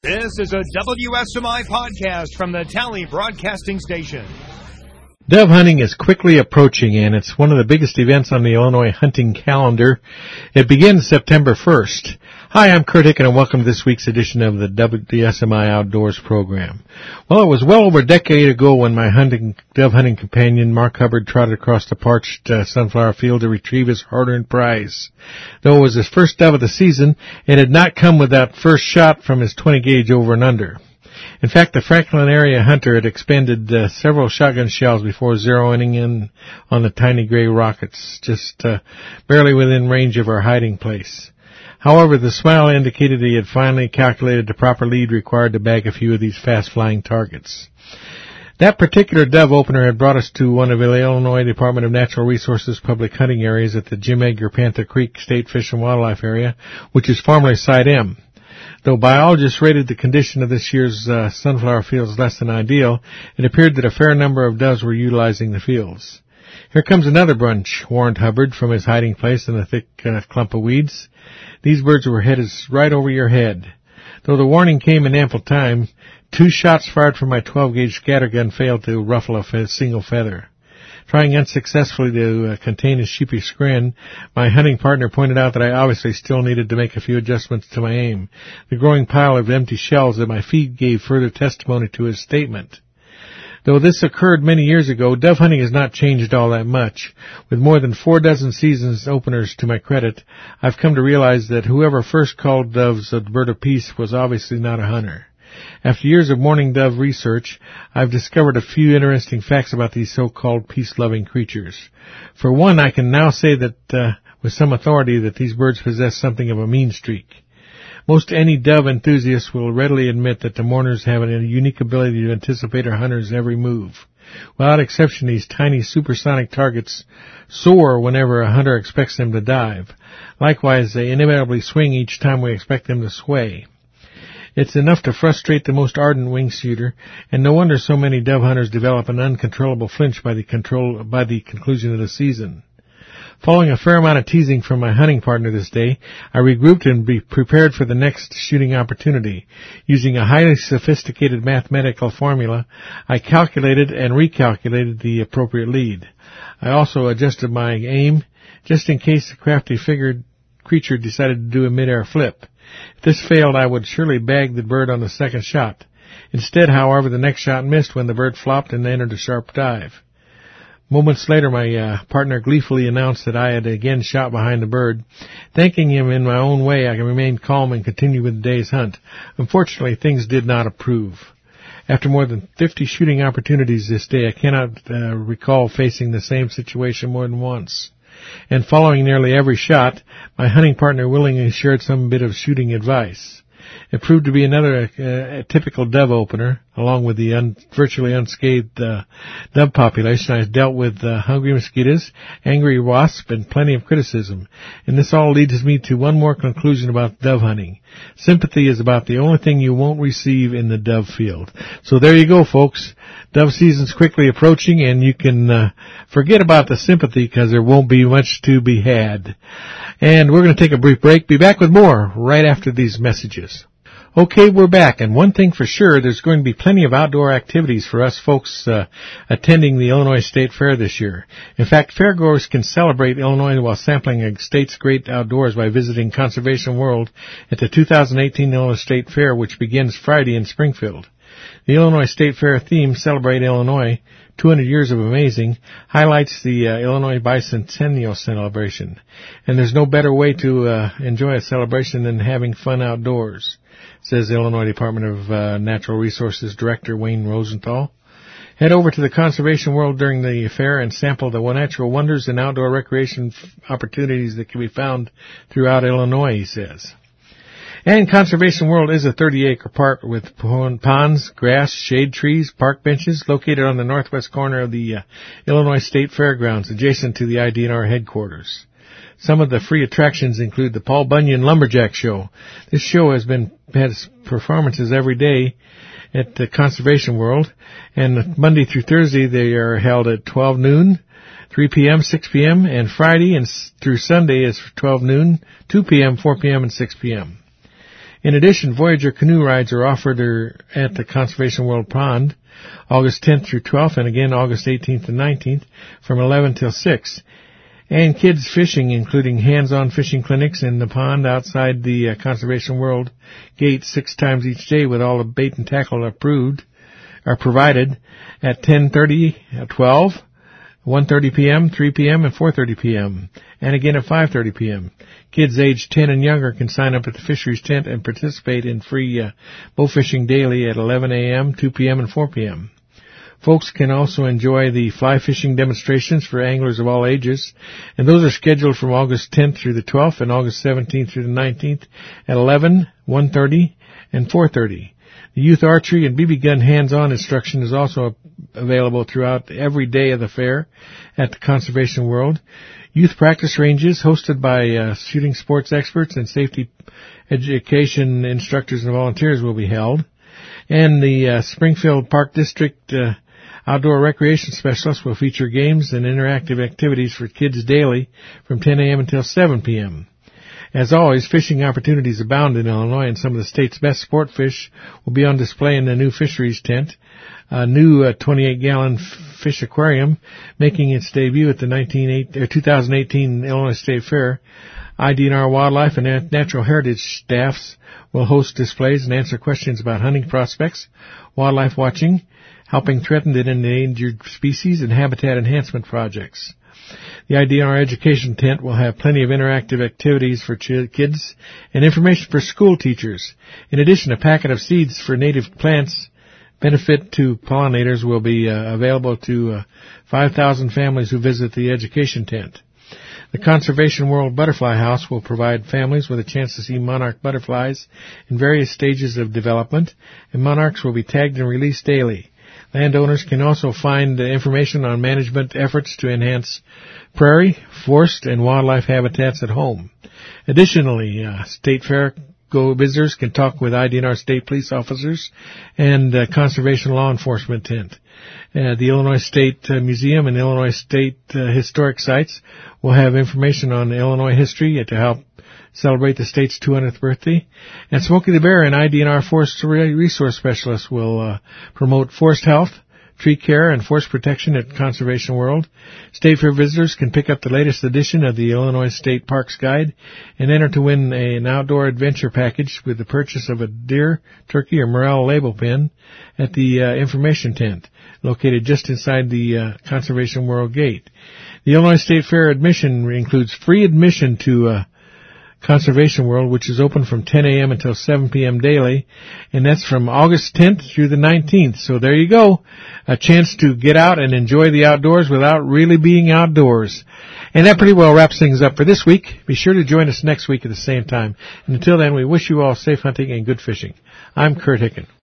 This is a WSMI podcast from the Tally Broadcasting Station. Dove hunting is quickly approaching, and it's one of the biggest events on the Illinois hunting calendar. It begins September 1st. Hi, I'm Kurt Hicken, and welcome to this week's edition of the WSMI Outdoors program. Well, it was well over a decade ago when my dove hunting companion, Mark Hubbard, trotted across the parched sunflower field to retrieve his hard-earned prize. Though it was his first dove of the season, it had not come with that first shot from his 20-gauge over and under. In fact, the Franklin area hunter had expended several shotgun shells before zeroing in on the tiny gray rockets, just barely within range of our hiding place. However, the smile indicated he had finally calculated the proper lead required to bag a few of these fast-flying targets. That particular dove opener had brought us to one of the Illinois Department of Natural Resources public hunting areas at the Jim Edgar Panther Creek State Fish and Wildlife Area, which is formerly Site M. Though biologists rated the condition of this year's sunflower fields less than ideal, it appeared that a fair number of doves were utilizing the fields. "Here comes another bunch," warned Hubbard from his hiding place in a thick clump of weeds. These birds were headed right over your head. Though the warning came in ample time, 2 shots fired from my 12-gauge scattergun failed to ruffle a single feather. Trying unsuccessfully to contain his sheepish grin, my hunting partner pointed out that I obviously still needed to make a few adjustments to my aim. The growing pile of empty shells at my feet gave further testimony to his statement. Though this occurred many years ago, dove hunting has not changed all that much. With more than 4 dozen seasons openers to my credit, I've come to realize that whoever first called doves a bird of peace was obviously not a hunter. After years of mourning dove research, I've discovered a few interesting facts about these so-called peace-loving creatures. For one, I can now say that with some authority that these birds possess something of a mean streak. Most any dove enthusiast will readily admit that the mourners have a unique ability to anticipate a hunter's every move. Without exception, these tiny supersonic targets soar whenever a hunter expects them to dive. Likewise, they inevitably swing each time we expect them to sway. It's enough to frustrate the most ardent wing shooter, and no wonder so many dove hunters develop an uncontrollable flinch by the conclusion of the season. Following a fair amount of teasing from my hunting partner this day, I regrouped and be prepared for the next shooting opportunity. Using a highly sophisticated mathematical formula, I calculated and recalculated the appropriate lead. I also adjusted my aim, just in case the crafty creature decided to do a mid-air flip. If this failed, I would surely bag the bird on the second shot. Instead, however, the next shot missed when the bird flopped and entered a sharp dive. Moments later, my partner gleefully announced that I had again shot behind the bird. Thanking him in my own way, I remained calm and continued with the day's hunt. Unfortunately, things did not improve. After more than 50 shooting opportunities this day, I cannot recall facing the same situation more than once. And following nearly every shot, my hunting partner willingly shared some bit of shooting advice. It proved to be another typical dove opener, along with the virtually unscathed dove population. I dealt with hungry mosquitoes, angry wasps, and plenty of criticism. And this all leads me to one more conclusion about dove hunting. Sympathy is about the only thing you won't receive in the dove field. So there you go, folks. Dove season's quickly approaching, and you can forget about the sympathy because there won't be much to be had. And we're going to take a brief break. Be back with more right after these messages. Okay, we're back, and one thing for sure, there's going to be plenty of outdoor activities for us folks attending the Illinois State Fair this year. In fact, fairgoers can celebrate Illinois while sampling a state's great outdoors by visiting Conservation World at the 2018 Illinois State Fair, which begins Friday in Springfield. The Illinois State Fair theme, Celebrate Illinois, 200 Years of Amazing, highlights the Illinois Bicentennial celebration. And there's no better way to enjoy a celebration than having fun outdoors, says the Illinois Department of Natural Resources Director Wayne Rosenthal. Head over to the Conservation World during the fair and sample the natural wonders and outdoor recreation opportunities that can be found throughout Illinois, he says. And Conservation World is a 30-acre park with ponds, grass, shade trees, park benches located on the northwest corner of the Illinois State Fairgrounds, adjacent to the IDNR headquarters. Some of the free attractions include the Paul Bunyan Lumberjack Show. This show has performances every day at the Conservation World, and Monday through Thursday they are held at 12 noon, 3 p.m., 6 p.m., and Friday through Sunday is 12 noon, 2 p.m., 4 p.m., and 6 p.m. In addition, Voyager canoe rides are offered at the Conservation World Pond, August 10th through 12th, and again August 18th and 19th from 11 till 6. And kids fishing, including hands-on fishing clinics in the pond outside the Conservation World gate 6 times each day with all the bait and tackle are provided at 10:30, 12, 1:30 p.m., 3 p.m., and 4:30 p.m., and again at 5:30 p.m. Kids aged 10 and younger can sign up at the fisheries tent and participate in free bow fishing daily at 11 a.m., 2 p.m., and 4 p.m. Folks can also enjoy the fly fishing demonstrations for anglers of all ages, and those are scheduled from August 10th through the 12th and August 17th through the 19th at 11, 1:30, and 4:30. The youth archery and BB gun hands-on instruction is also available throughout every day of the fair at the Conservation World. Youth practice ranges hosted by shooting sports experts and safety education instructors and volunteers will be held. And the Springfield Park District Outdoor Recreation Specialist will feature games and interactive activities for kids daily from 10 a.m. until 7 p.m. As always, fishing opportunities abound in Illinois, and some of the state's best sport fish will be on display in the new fisheries tent. A new 28-gallon fish aquarium making its debut at the 2018 Illinois State Fair. IDNR Wildlife and Natural Heritage staffs will host displays and answer questions about hunting prospects, wildlife watching, helping threatened and endangered species, and habitat enhancement projects. The IDNR Education Tent will have plenty of interactive activities for kids and information for school teachers. In addition, a packet of seeds for native plants benefit to pollinators will be available to 5,000 families who visit the Education Tent. The Conservation World Butterfly House will provide families with a chance to see monarch butterflies in various stages of development, and monarchs will be tagged and released daily. Landowners can also find information on management efforts to enhance prairie, forest, and wildlife habitats at home. Additionally, State Fair visitors can talk with IDNR state police officers and conservation law enforcement tent. The Illinois State Museum and Illinois State Historic Sites will have information on Illinois history to help celebrate the state's 200th birthday. And Smokey the Bear, an IDNR Forest Resource Specialist, will promote forest health, tree care, and forest protection at Conservation World. State Fair visitors can pick up the latest edition of the Illinois State Parks Guide and enter to win an outdoor adventure package with the purchase of a deer, turkey, or morel label pin at the information tent, located just inside the Conservation World gate. The Illinois State Fair admission includes free admission to Conservation World, which is open from 10 a.m. until 7 p.m. daily, and that's from August 10th through the 19th. So there you go, a chance to get out and enjoy the outdoors without really being outdoors. And that pretty well wraps things up for this week. Be sure to join us next week at the same time. And until then, we wish you all safe hunting and good fishing. I'm Kurt Hicken.